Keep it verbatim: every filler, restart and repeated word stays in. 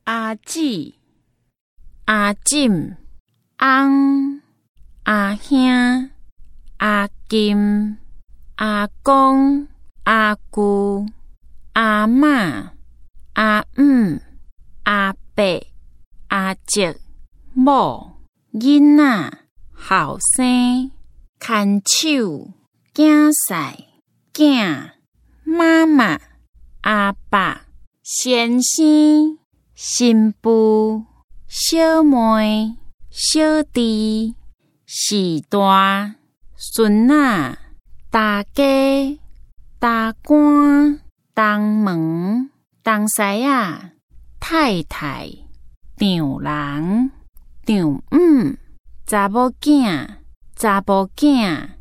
阿姊、阿嬸、翁、阿兄、阿金、阿公、阿舅、阿嬷、阿姆、阿伯、阿叔、某、囡仔、后生、牵手、囝婿、囝、妈妈、阿爸、先生、新妇、小妹、小弟、四大、孙仔、大家、大官、东门、东西仔、太太、丈人、丈姆、查某囝、查某囝、